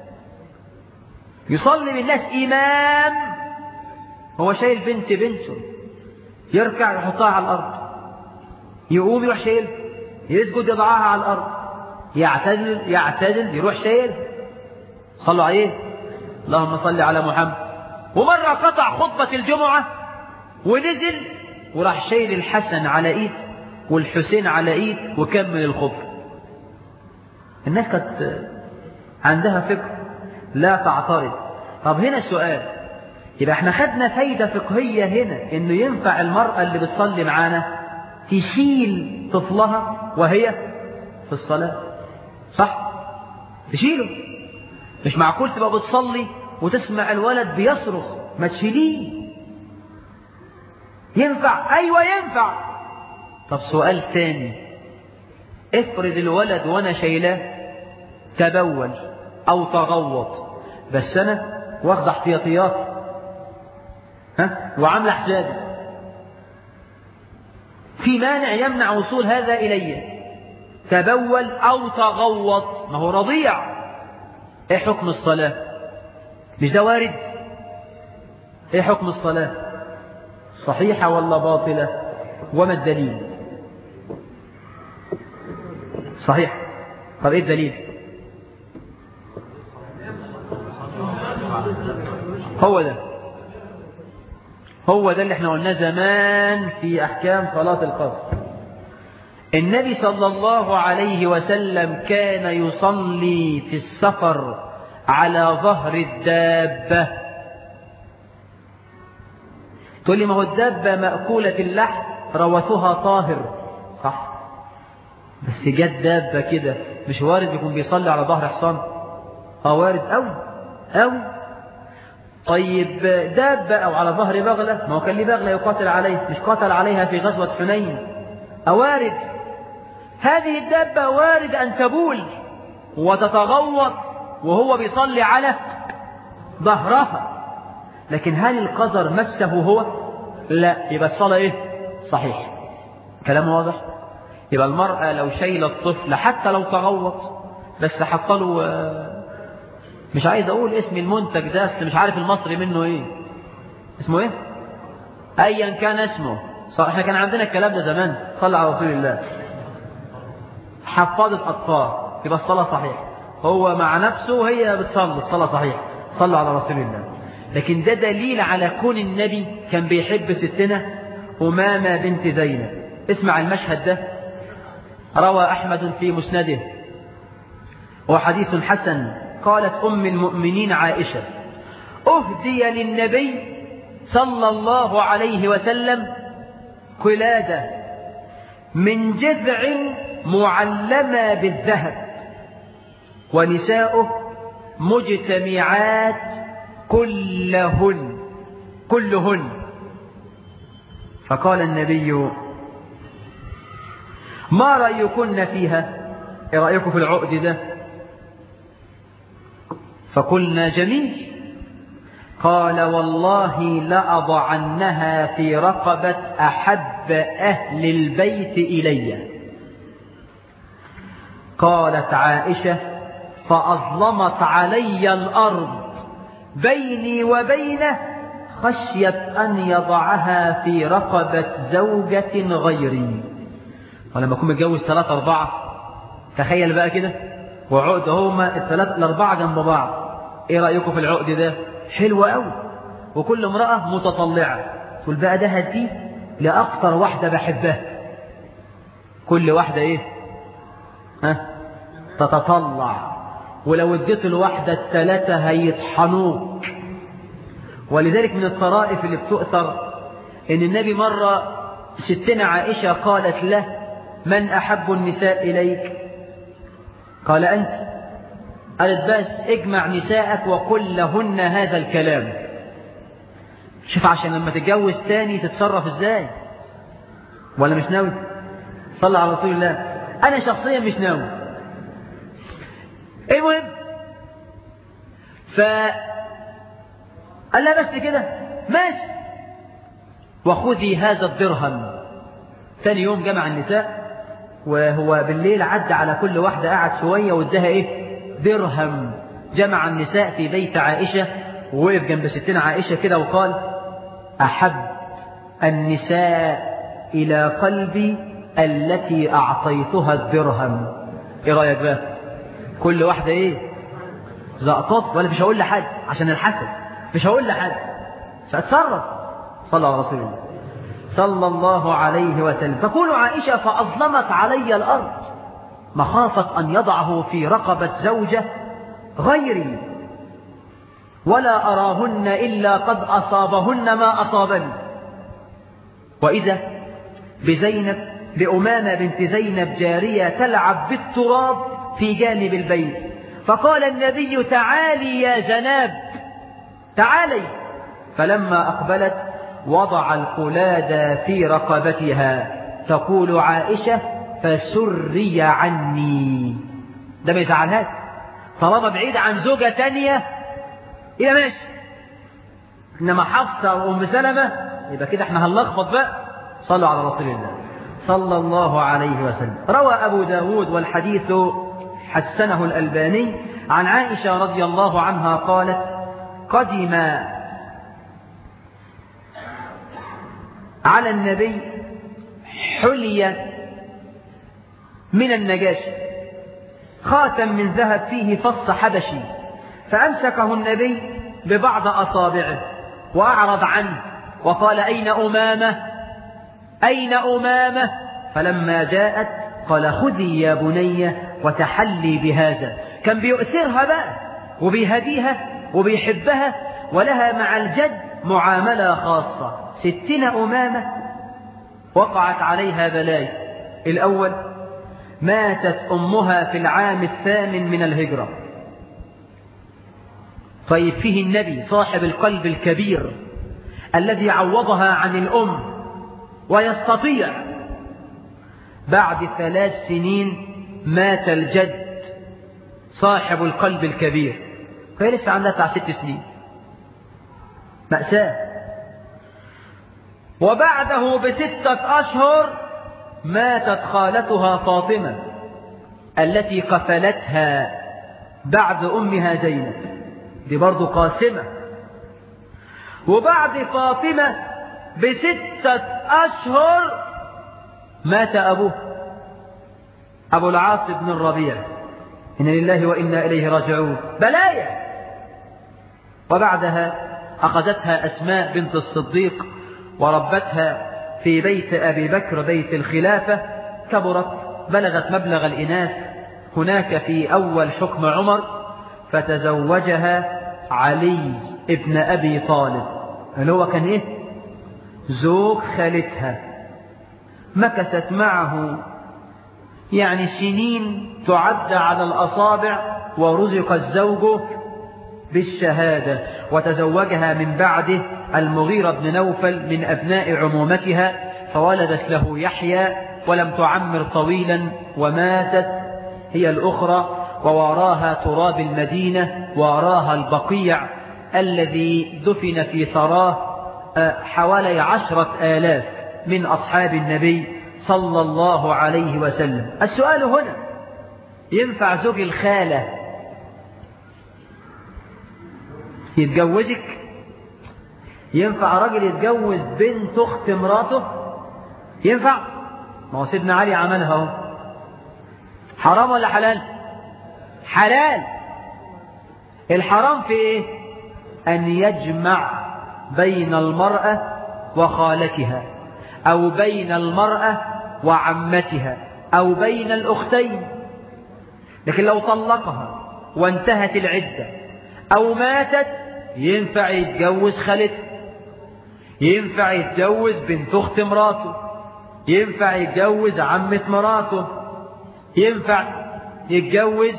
Speaker 1: يصلي بالناس إمام، هو شايل بنته، يركع يحطها على الأرض، يقوم يروح شايل، يسجد يضعها على الأرض، يعتدل يروح شايل. صلوا عليه اللهم صل على محمد. ومرة قطع خطبة الجمعة ونزل وراح شايل الحسن على إيد والحسين على إيد وكمل الخطبة. الناس كانت عندها فكر لا تعترض. طب هنا السؤال، يبقى احنا خدنا فايدة فقهية هنا، انه ينفع المرأة اللي بتصلي معانا تشيل طفلها وهي في الصلاة، صح؟ تشيله. مش معقول تبقى بتصلي وتسمع الولد بيصرخ ما تشيليه. ينفع؟ ايوه ينفع. طب سؤال ثاني، افرض الولد وانا شايلاه تبول او تغوط، بس انا واخد احتياطيات وعامله حسابي، في مانع يمنع وصول هذا الي؟ تبول او تغوط، ما هو رضيع. ايه حكم الصلاة؟ مش ده وارد؟ ايه حكم الصلاة؟ صحيحة ولا باطلة؟ وما الدليل؟ صحيح. طب ايه الدليل؟ هو ده اللي احنا قلناه زمان في احكام صلاة القصر. النبي صلى الله عليه وسلم كان يصلي في السفر على ظهر الدابة. تقول لي ما هو الدابة مأكولة اللحم روثها طاهر، صح، بس جت دابة كده، مش وارد يكون بيصلي على ظهر حصان؟ وارد أوي. طيب دابة أو على ظهر بغلة، ما هو كان لي بغلة يقاتل عليه، مش قاتل عليها في غزوة حنين؟ أوارد. هذه الدابة وارد أن تبول وتتغوط وهو بيصلي على ظهرها، لكن هل القذر مسه هو؟ لا. يبقى الصلاة ايه؟ صحيح. كلام واضح. يبقى المرأة لو شايلة الطفل حتى لو تغوط، بس حط له، مش عايز اقول اسم المنتج ده، اصل مش عارف المصري منه ايه اسمه، ايه ايا كان اسمه، احنا كان عندنا الكلام ده زمان. صلى على رسول الله. حفاضة اطفال، يبقى الصلاة صحيح. هو مع نفسه وهي بتصلي الصلاة صحيح، صلوا على رسول الله. لكن ده دليل على كون النبي كان بيحب ستنا أمامة بنت زينب. اسمع المشهد ده، روى أحمد في مسنده وحديث حسن. قالت أم المؤمنين عائشة: أهدي للنبي صلى الله عليه وسلم قلادة من جذع معلمة بالذهب، ونساؤه مجتمعات كلهن. فقال النبي: ما رأيكن فيها؟ ايه رأيكم في العقد ده؟ فقلنا: جميل. قال: والله لأضعنها في رقبة أحب أهل البيت إلي. قالت عائشة: فأظلمت علي الأرض بيني وبينه خشية أن يضعها في رقبة زوجة غيري. ولما أكون متجوز 3 4، تخيل بقى كده، وعقد هما 3 4 جنب بعض. ايه رأيكم في العقد ده؟ حلو قوي. وكل امرأة متطلعة تقول بقى ده هدي لأكتر واحدة بحبها. كل واحدة ايه؟ تتطلع. ولو اديت الواحدة 3 هيطحنوك. ولذلك من الطرائف اللي بتؤثر ان النبي مرة ستنا عائشة قالت له: من أحب النساء إليك؟ قال: أنت. قالت: بس اجمع نساءك وقل لهن هذا الكلام. شوف عشان لما تتجوز تاني تتصرف ازاي. ولا مش ناوي؟ صلى على رسول الله. أنا شخصيا مش ناوي. المهم قال لها: بس كده ماشي، وخذي هذا الدرهم. ثاني يوم جمع النساء، وهو بالليل عدى على كل واحدة قعد شوية وادها ايه؟ درهم. جمع النساء في بيت عائشة، ووقف جنب ستنا عائشة كده وقال: أحب النساء إلى قلبي التي أعطيتها الدرهم. ايه رأيك بقى؟ كل واحدة ايه؟ زقطت. ولا مش هقول لحد عشان الحسد، مش هقول لحد، فاتصرف. صلى على رسول الله صلى الله عليه وسلم. تقول عائشة: فأظلمت علي الأرض مخافة أن يضعه في رقبة زوجة غيري، ولا أراهن إلا قد أصابهن ما أصابني. وإذا بأمامة بنت زينب جارية تلعب بالتراب في جانب البيت، فقال النبي: تعالي يا زناب، تعالي. فلما أقبلت وضع القلادة في رقبتها. تقول عائشة: فسري عني. ده ما يزعلهاش طالما بعيد عن زوجة تانية، إيه ماشي. إنما حفصة وأم سلمة يبقى كده احنا هنلخبط بقى. صلوا على رسول الله صلى الله عليه وسلم. روى أبو داود والحديث حسنه الألباني عن عائشة رضي الله عنها قالت: قدم على النبي حلية من النجاشي، خاتم من ذهب فيه فص حبشي، فأمسكه النبي ببعض أصابعه وأعرض عنه وقال: أين أمامة؟ أين أمامة؟ فلما جاءت قال: خذي يا بني وتحلي بهذا. كان بيؤثرها بقى وبيهديها وبيحبها، ولها مع الجد معاملة خاصة. ستنا أمامة وقعت عليها بلاي. الأول: ماتت أمها في العام 8 من الهجرة. طيب فيه النبي صاحب القلب الكبير الذي عوضها عن الأم ويستطيع. بعد 3 سنين مات الجد صاحب القلب الكبير، فهي لسه عندها بتاع 6 سنين. مأساة. وبعده ب6 أشهر ماتت خالتها فاطمة التي قتلتها بعد أمها زينب، دي برضو قاسمة. وبعد فاطمة ب6 أشهر مات أبوه أبو العاص بن الربيع إن لله وإنا إليه راجعون، بلايا. وبعدها أخذتها أسماء بنت الصديق وربتها في بيت أبي بكر بيت الخلافة، كبرت بلغت مبلغ الإناث هناك في أول حكم عمر، فتزوجها علي ابن أبي طالب اللي هو كان إيه؟ زوج خالتها. مكثت معه يعني سنين تعد على الأصابع، ورزق الزوج بالشهادة. وتزوجها من بعده المغيرة بن نوفل من أبناء عمومتها، فولدت له يحيى، ولم تعمر طويلا وماتت هي الأخرى، ووراها تراب المدينة، وراها البقيع الذي دفن في ثراه حوالي 10,000 من أصحاب النبي صلى الله عليه وسلم. السؤال هنا: ينفع زوج الخالة يتجوزك؟ ينفع راجل يتجوز بنت أخت مراته؟ ينفع؟ ما هو سيدنا علي عملها اهو. حرام ولا حلال؟ حلال. الحرام في ايه؟ أن يجمع بين المرأة وخالتها، أو بين المرأة وعمتها، أو بين الأختين. لكن لو طلقها وانتهت العدة أو ماتت ينفع يتجوز خالتها، ينفع يتجوز بنت أخت مراته، ينفع يتجوز عمة مراته، ينفع يتجوز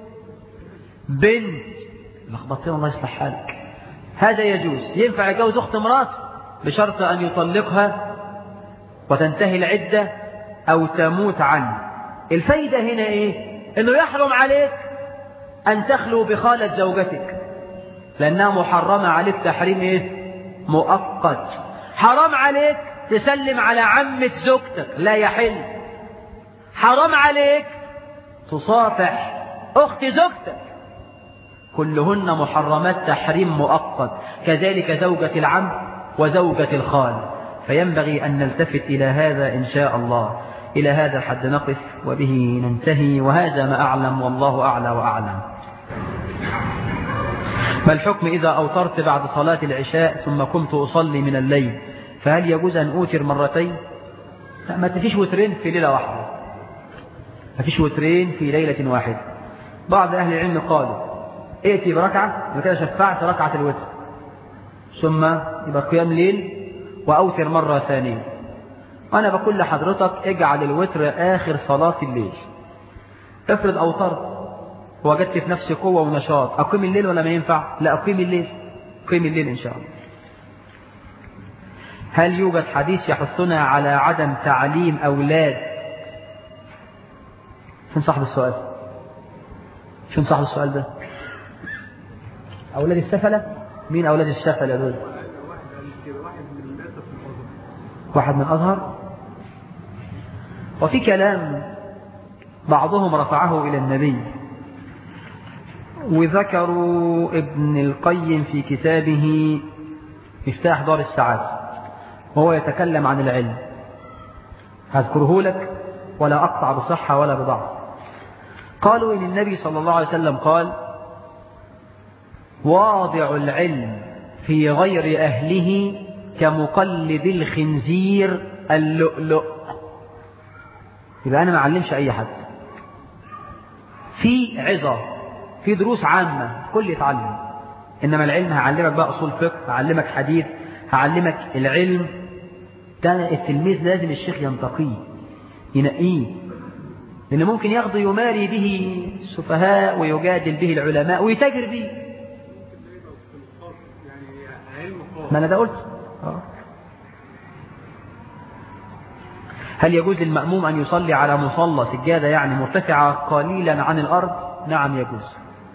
Speaker 1: بنت لخبطتين الله يصلح حالك، هذا يجوز. ينفع يتجوز أخت مراته بشرط أن يطلقها وتنتهي العدة أو تموت عنه. الفايدة هنا إيه؟ إنه يحرم عليك أن تخلو بخالة زوجتك، لأنها محرمة عليك تحريم إيه؟ مؤقت. حرام عليك تسلم على عمة زوجتك، لا يحل. حرام عليك تصافح أخت زوجتك، كلهن محرمات تحريم مؤقت. كذلك زوجة العم وزوجة الخال. فينبغي أن نلتفت إلى هذا إن شاء الله. إلى هذا الحد نقف وبه ننتهي، وهذا ما أعلم والله أعلى وأعلم. ما الحكم إذا أوترت بعد صلاة العشاء ثم قمت أصلي من الليل، فهل يجوز أن أوتر مرتين؟ لا، ما تفيش وترين في ليلة واحدة، ما فيش وترين في ليلة واحدة. بعض أهل العلم قالوا ائتي بركعة وكذا شفعت ركعة الوتر، ثم يبقى قيام ليل وأوتر مرة ثانية. أنا بقول لحضرتك اجعل الوتر آخر صلاة الليل. افرض أوترت وجدت في نفسي قوة ونشاط، أقيم الليل ولا ما ينفع؟ لا، أقيم الليل، أقيم الليل إن شاء الله. هل يوجد حديث يحثنا على عدم تعليم أولاد؟ فين صاحب السؤال؟ فين صاحب السؤال ده؟ أولاد السفلة؟ مين أولاد السفلة دول؟ واحد من أزهر. وفي كلام بعضهم رفعه إلى النبي، وذكروا ابن القيم في كتابه مفتاح دار السعادة وهو يتكلم عن العلم، هذكره لك ولا أقطع بصحة ولا بضعف. قالوا إن النبي صلى الله عليه وسلم قال: واضع العلم في غير أهله كمقلد الخنزير اللؤلؤ. يبقى أنا ما أعلمش أي حد، في عظة، في دروس عامة كل يتعلم، إنما العلم هعلمك بقى أصول فقه، هعلمك حديث، هعلمك العلم ده التلميذ لازم الشيخ ينتقيه ينقيه، لأنه ممكن ياخده يماري به السفهاء ويجادل به العلماء ويتاجر به. ما أنا ده قلت. هل يجوز للمأموم أن يصلي على مصلى سجادة يعني مرتفعة قليلا عن الأرض؟ نعم يجوز.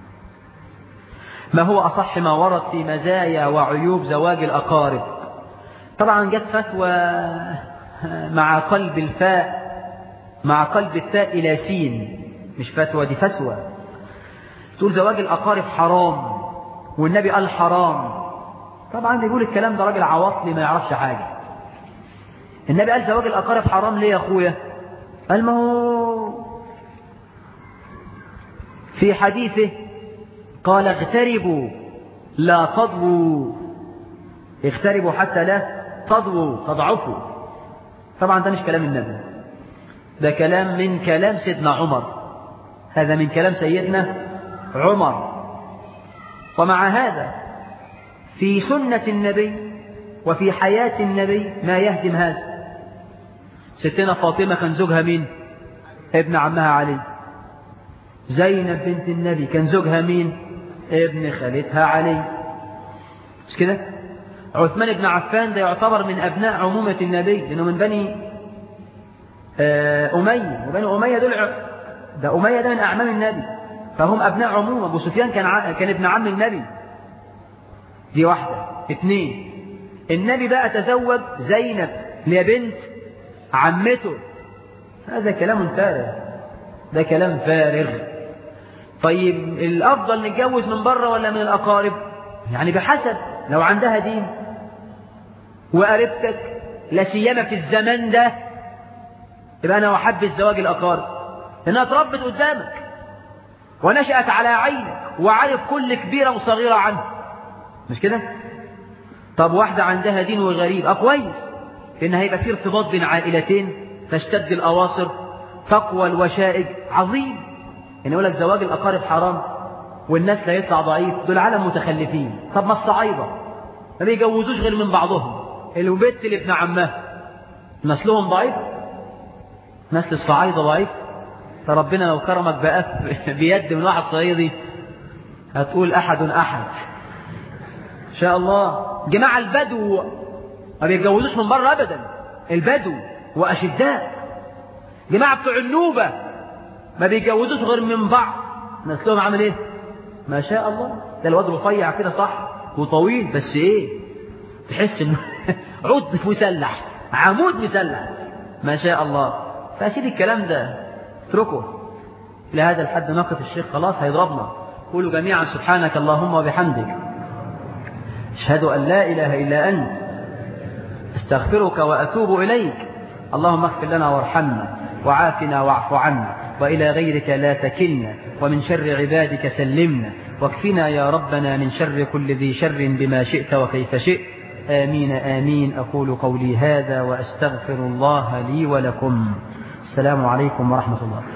Speaker 1: ما هو أصح ما ورد في مزايا وعيوب زواج الأقارب؟ طبعا جت فتوى مع قلب الفاء، مع قلب التاء إلى سين، مش فتوى، دي فتوى تقول زواج الأقارب حرام والنبي قال حرام. طبعا بيقول الكلام ده راجل عواطلي ما يعرفش حاجة. النبي قال زواج الأقارب حرام ليه يا أخويا؟ قال ما هو في حديثه قال اغتربوا لا تضووا، اغتربوا حتى لا تضووا تضعفوا. طبعا ده مش كلام النبي، ده كلام من كلام سيدنا عمر، هذا من كلام سيدنا عمر. ومع هذا في سنة النبي وفي حياة النبي ما يهدم هذا. ستنا فاطمة كان زوجها مين؟ ابن عمها علي. زينب بنت النبي كان زوجها مين؟ ابن خالتها علي، مش كده؟ عثمان بن عفان ده يعتبر من أبناء عمومة النبي، لأنه من بني أمية، وبني أمية دول ده أمية ده من أعمام النبي، فهم أبناء عمومة. أبو سفيان كان ابن عم النبي. دي واحدة. اثنين، النبي بقى تزوج زينب اللي هي بنت عمته. هذا كلام فارغ، ده كلام فارغ. طيب الأفضل نتجوز من بره ولا من الأقارب؟ يعني بحسب، لو عندها دين وقربتك لا سيما في الزمان ده يبقى أنا أحب الزواج الأقارب، لأنها اتربت قدامك ونشأت على عينك وعارف كل كبيرة وصغيرة عنه، مش كده؟ طب واحدة عندها دين وغريب، كويس، لأن هيبقى في ارتباط بين عائلتين، تشتد الأواصر، تقوى الوشائج، عظيم. يعني يقول لك زواج الأقارب حرام والناس لا يطلع ضعيف، دول عالم متخلفين. طب ما الصعايدة ما بيجوزوش غير من بعضهم، البنت اللي ابن عمها نسلهم ضعيف، نسل الصعايدة ضعيف. فربنا لو كرمك بقى بيد من واحد صعيدي هتقول أحد أحد إن شاء الله. جماعة البدو ما بيتجوزوش من بره أبدا، البدو وأشداء. جماعة بتوع النوبة ما بيتجوزوش غير من بعض، نسلهم عامل ايه؟ ما شاء الله. ده الواد رفيع كده صح وطويل، بس ايه؟ تحس انه عود مسلح، عمود مسلح، ما شاء الله. فأسيب الكلام ده، اتركه. لهذا الحد نقف الشيخ خلاص هيضربنا. قولوا جميعا سبحانك اللهم وبحمدك، أشهد أن لا إله إلا أنت، استغفرك وأتوب إليك. اللهم اغفر لنا وارحمنا وعافنا واعف عنا، وإلى غيرك لا تكلنا، ومن شر عبادك سلمنا، واكفنا يا ربنا من شر كل ذي شر بما شئت وكيف شئت. آمين آمين. أقول قولي هذا وأستغفر الله لي ولكم. السلام عليكم ورحمة الله.